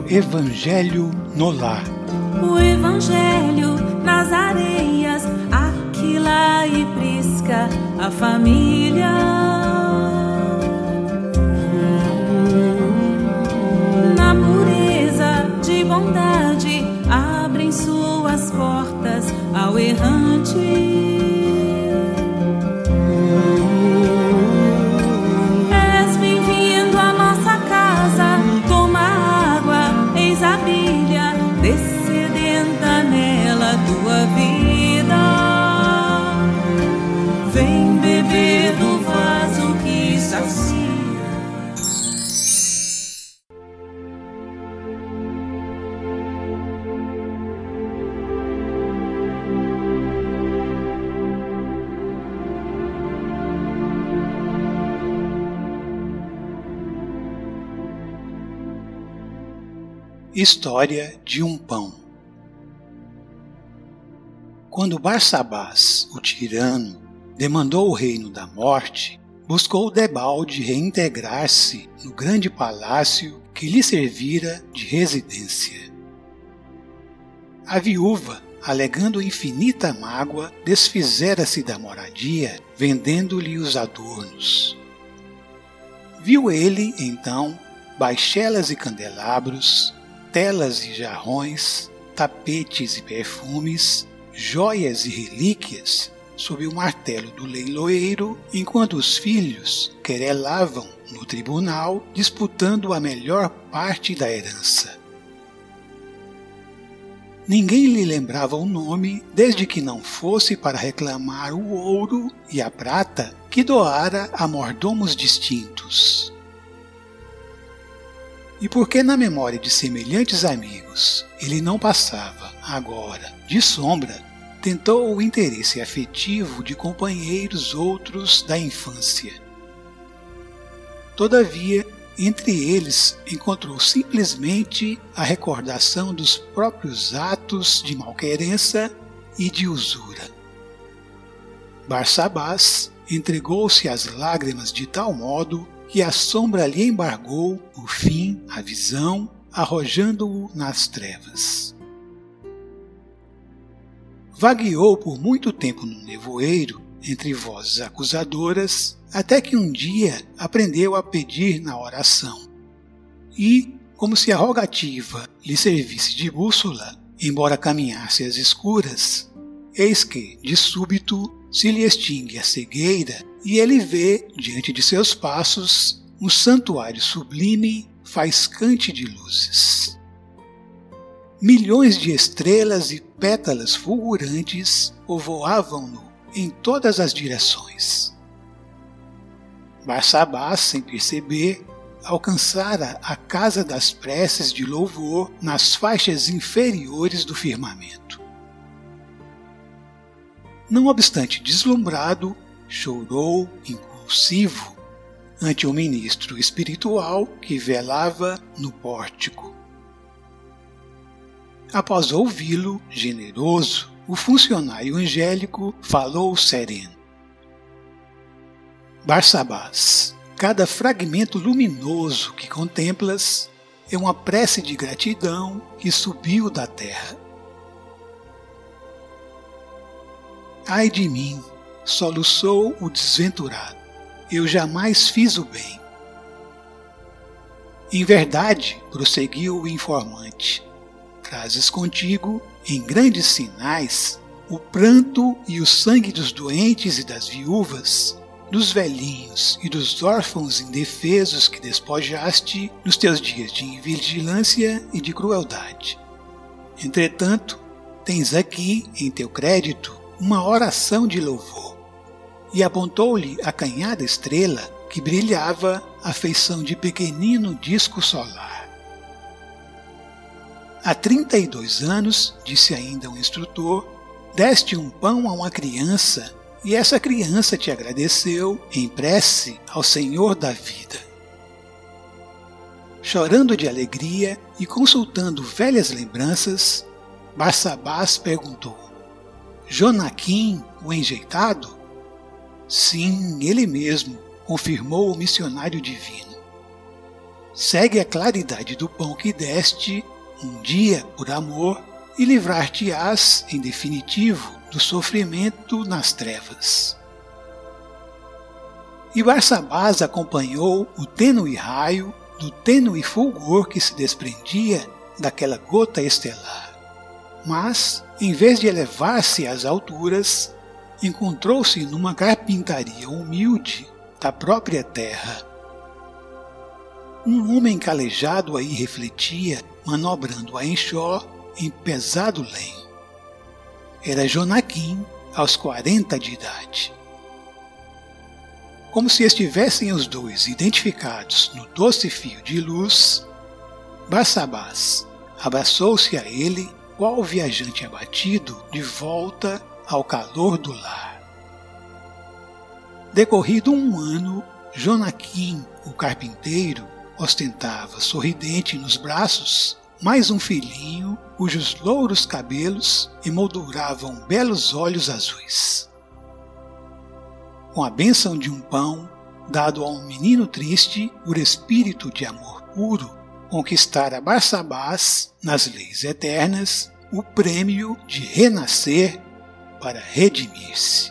Evangelho no Lar. O Evangelho nas areias, Aquila e Prisca, a família. Na pureza de bondade, abrem suas portas ao errante. Descedenta nela tua vida, vem beber do vaso que sacia. História de um pão. Quando Barsabás, o tirano, demandou o reino da morte, buscou debalde reintegrar-se no grande palácio que lhe servira de residência. A viúva, alegando infinita mágoa, desfizera-se da moradia, vendendo-lhe os adornos. Viu ele, então, baixelas e candelabros, telas e jarrões, tapetes e perfumes, joias e relíquias sob o martelo do leiloeiro, enquanto os filhos querelavam no tribunal, disputando a melhor parte da herança. Ninguém lhe lembrava o nome, desde que não fosse para reclamar o ouro e a prata que doara a mordomos distintos. E porque na memória de semelhantes amigos ele não passava, agora, de sombra, tentou o interesse afetivo de companheiros outros da infância. Todavia, entre eles encontrou simplesmente a recordação dos próprios atos de malquerença e de usura. Barsabás entregou-se às lágrimas de tal modo que a sombra lhe embargou, por fim, a visão, arrojando-o nas trevas. Vagueou por muito tempo no nevoeiro, entre vozes acusadoras, até que um dia aprendeu a pedir na oração. E, como se a rogativa lhe servisse de bússola, embora caminhasse às escuras, eis que, de súbito, se lhe extingue a cegueira e ele vê, diante de seus passos, um santuário sublime, faiscante de luzes. Milhões de estrelas e pétalas fulgurantes povoavam-no em todas as direções. Barsabás, sem perceber, alcançara a casa das preces de louvor nas faixas inferiores do firmamento. Não obstante deslumbrado, chorou, impulsivo, ante o ministro espiritual que velava no pórtico. Após ouvi-lo, generoso, o funcionário angélico falou sereno. Barsabás, cada fragmento luminoso que contemplas é uma prece de gratidão que subiu da terra. Ai de mim, soluçou o desventurado, eu jamais fiz o bem. Em verdade, prosseguiu o informante, trazes contigo, em grandes sinais, o pranto e o sangue dos doentes e das viúvas, dos velhinhos e dos órfãos indefesos que despojaste nos teus dias de invigilância e de crueldade. Entretanto, tens aqui, em teu crédito, uma oração de louvor. E apontou-lhe a canhada estrela que brilhava à feição de pequenino disco solar. Há 32 anos, disse ainda o instrutor, deste um pão a uma criança e essa criança te agradeceu em prece ao Senhor da vida. Chorando de alegria e consultando velhas lembranças, Barsabás perguntou: Jonaquim, o enjeitado? Sim, ele mesmo, confirmou o missionário divino. segue a claridade do pão que deste, um dia por amor, e livrar-te-ás, em definitivo, do sofrimento nas trevas. E Barsabás acompanhou o tênue raio do tênue fulgor que se desprendia daquela gota estelar. Mas, em vez de elevar-se às alturas, encontrou-se numa carpintaria humilde da própria terra. Um homem calejado aí refletia, manobrando a enxó em pesado lenho. Era Jonaquim, aos 40 de idade. Como se estivessem os dois identificados no doce fio de luz, Barsabás abraçou-se a ele, qual viajante abatido, de volta ao calor do lar. Decorrido um ano, Jonaquim, o carpinteiro, ostentava sorridente nos braços mais um filhinho cujos louros cabelos emolduravam belos olhos azuis. Com a bênção de um pão dado a um menino triste por espírito de amor puro, conquistara Barsabás, nas leis eternas, o prêmio de renascer para redimir-se.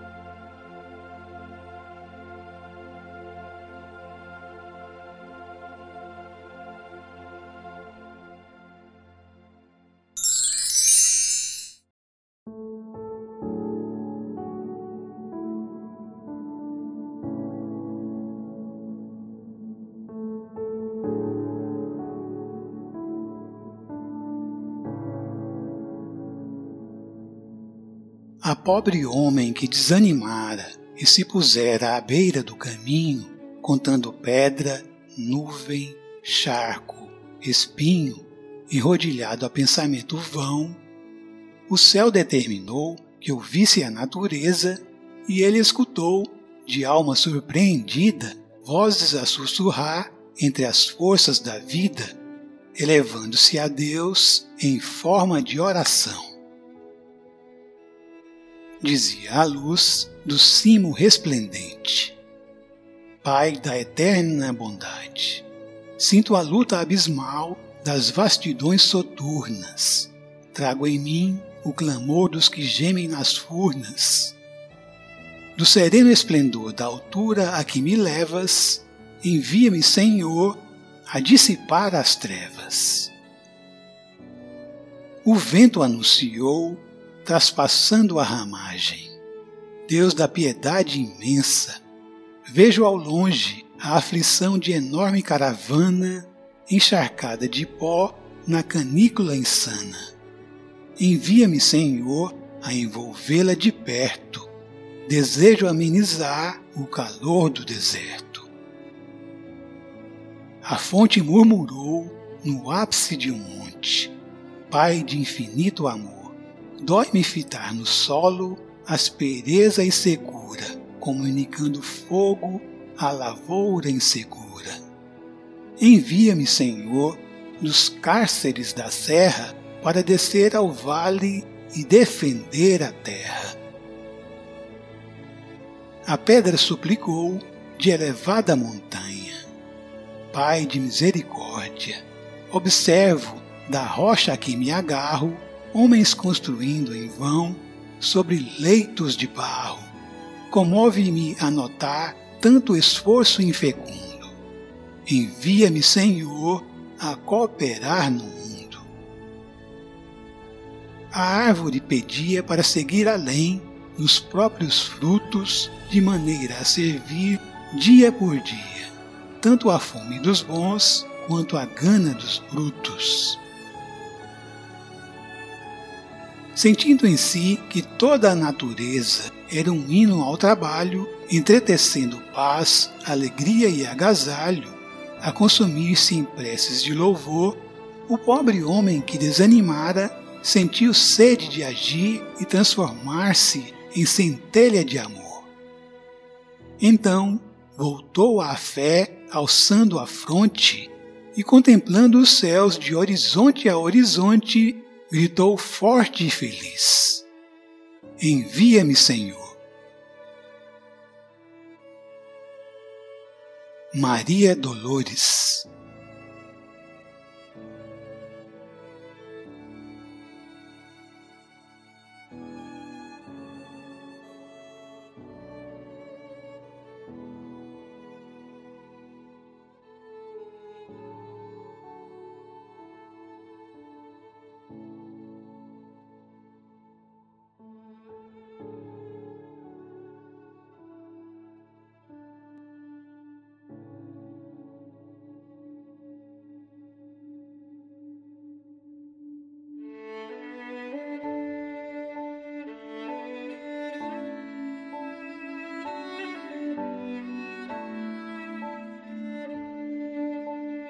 A pobre homem que desanimara e se pusera à beira do caminho, contando pedra, nuvem, charco, espinho, enrodilhado a pensamento vão, o céu determinou que ouvisse a natureza e ele escutou, de alma surpreendida, vozes a sussurrar entre as forças da vida, elevando-se a Deus em forma de oração. Dizia a luz do cimo resplendente: Pai da eterna bondade, sinto a luta abismal das vastidões soturnas, trago em mim o clamor dos que gemem nas furnas. Do sereno esplendor da altura a que me levas, envia-me, Senhor, a dissipar as trevas. O vento anunciou, traspassando a ramagem. Deus da piedade imensa, vejo ao longe a aflição de enorme caravana encharcada de pó na canícula insana. Envia-me, Senhor, a envolvê-la de perto. Desejo amenizar o calor do deserto. A fonte murmurou no ápice de um monte, Pai de infinito amor. Dói-me fitar no solo aspereza e secura, comunicando fogo à lavoura insegura. Envia-me, Senhor, dos cárceres da serra para descer ao vale e defender a terra. A pedra suplicou de elevada montanha: Pai de misericórdia, observo da rocha a que me agarro homens construindo em vão sobre leitos de barro. Comove-me a notar tanto esforço infecundo. Envia-me, Senhor, a cooperar no mundo. A árvore pedia para seguir além nos próprios frutos, de maneira a servir dia por dia, tanto a fome dos bons quanto a gana dos brutos. Sentindo em si que toda a natureza era um hino ao trabalho, entretecendo paz, alegria e agasalho, a consumir-se em preces de louvor, o pobre homem que desanimara sentiu sede de agir e transformar-se em centelha de amor. Então voltou à fé, alçando a fronte e contemplando os céus de horizonte a horizonte, gritou forte e feliz: Envia-me, Senhor. Maria Dolores.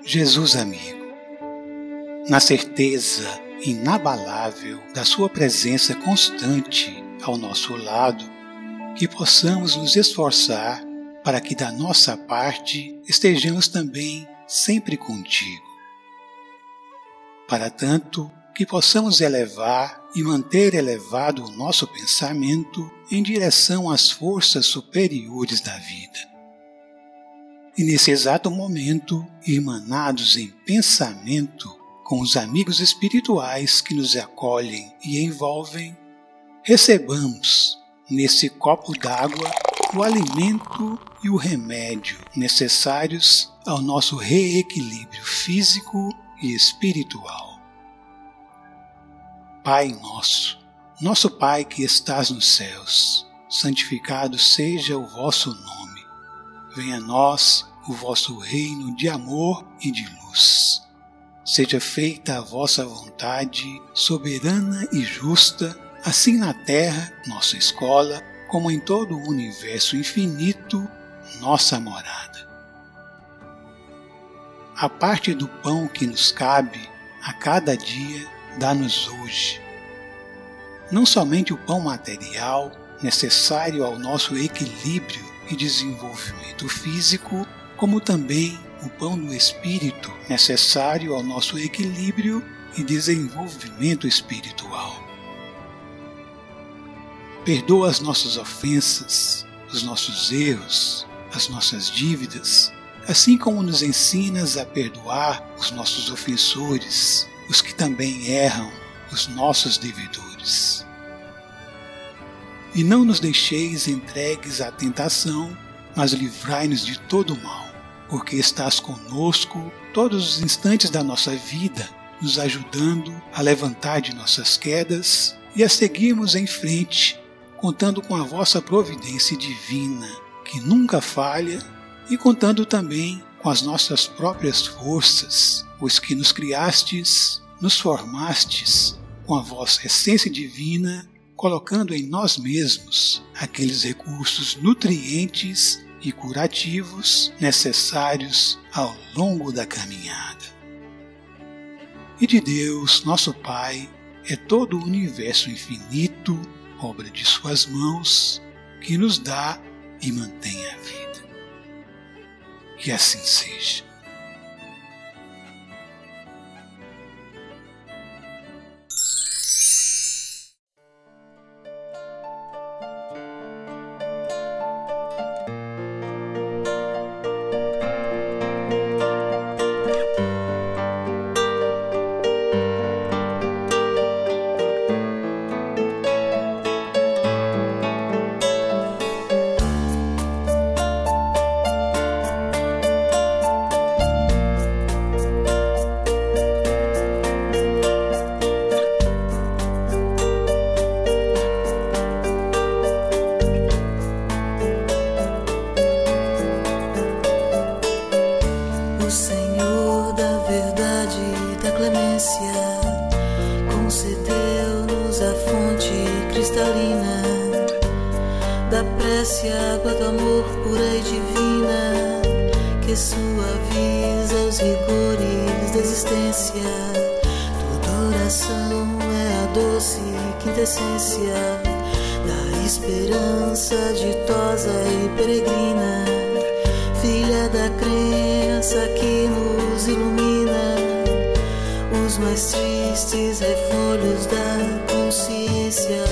Jesus amigo, na certeza inabalável da sua presença constante ao nosso lado, que possamos nos esforçar para que da nossa parte estejamos também sempre contigo. Para tanto, que possamos elevar e manter elevado o nosso pensamento em direção às forças superiores da vida. E nesse exato momento, irmanados em pensamento com os amigos espirituais que nos acolhem e envolvem, recebamos nesse copo d'água o alimento e o remédio necessários ao nosso reequilíbrio físico e espiritual. Pai nosso, nosso Pai que estás nos céus, santificado seja o vosso nome. Venha a nós o vosso reino de amor e de luz. Seja feita a vossa vontade, soberana e justa, assim na terra, nossa escola, como em todo o universo infinito, nossa morada. A parte do pão que nos cabe a cada dia, dá-nos hoje. Não somente o pão material, necessário ao nosso equilíbrio e desenvolvimento físico, como também o pão do Espírito, necessário ao nosso equilíbrio e desenvolvimento espiritual. Perdoa as nossas ofensas, os nossos erros, as nossas dívidas, assim como nos ensinas a perdoar os nossos ofensores, os que também erram, os nossos devedores. E não nos deixeis entregues à tentação, mas livrai-nos de todo o mal, porque estás conosco todos os instantes da nossa vida, nos ajudando a levantar de nossas quedas e a seguirmos em frente, contando com a vossa providência divina, que nunca falha, e contando também com as nossas próprias forças, pois que nos criastes, nos formastes com a vossa essência divina, colocando em nós mesmos aqueles recursos nutrientes e curativos necessários ao longo da caminhada. E de Deus, nosso Pai, é todo o universo infinito, obra de suas mãos, que nos dá e mantém a vida. Que assim seja. Concedeu-nos a fonte cristalina da prece, água do amor pura e divina, que suaviza os rigores da existência. Toda oração é a doce quintessência da esperança ditosa e peregrina, filha da crença que nos ilumina os mais tristes refolhos da consciência.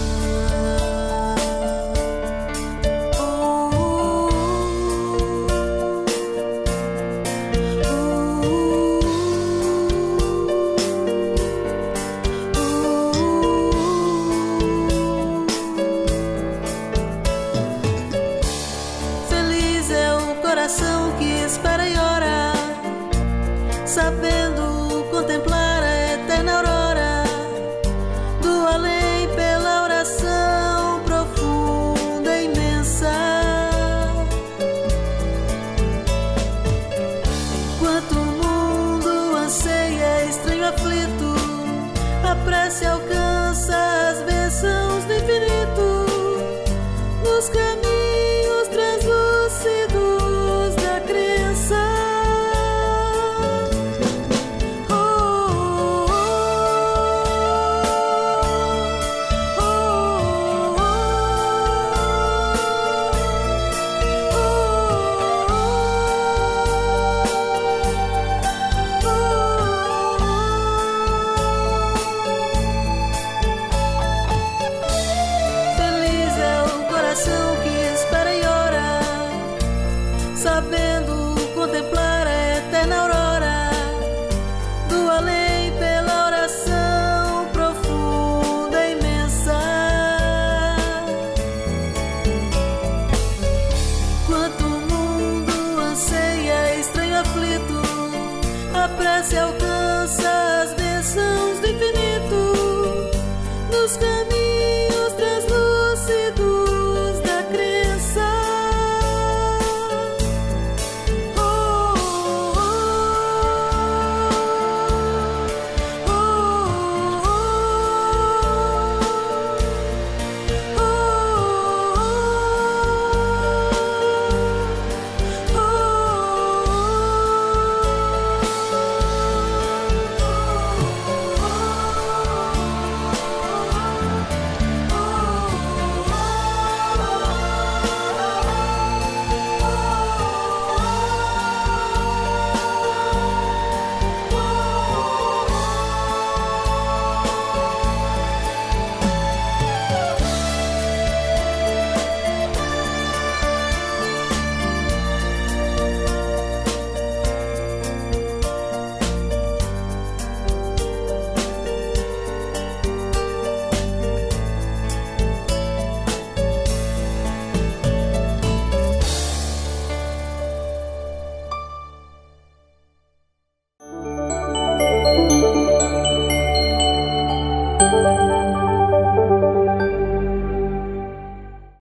Feliz é o coração que espera e ora, sabendo contemplar a eterna aurora do além pela oração profunda e imensa. Enquanto o mundo anseia estranho aflito, a prece alcança as bênçãos do infinito nos caminhos translúcidos da crença. saber